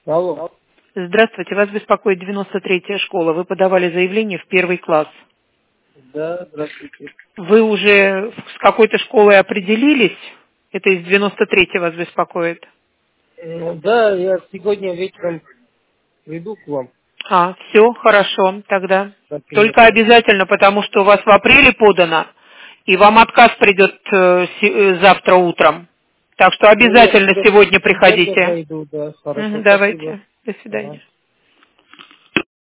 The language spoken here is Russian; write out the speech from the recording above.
Алло. Здравствуйте, вас беспокоит 93-я школа. Вы подавали заявление в первый класс. Да, здравствуйте. Вы уже с какой-то школой определились? Это из 93-й вас беспокоит? Да, я сегодня вечером приду к вам. Все, хорошо, тогда. на Только принятие. обязательно, потому что у вас в апреле подано, и вам отказ придет завтра утром. Так что Ну, я обязательно сегодня сегодня приходите. зайду, да, хорошо, спасибо. Давайте. До Ага. свидания.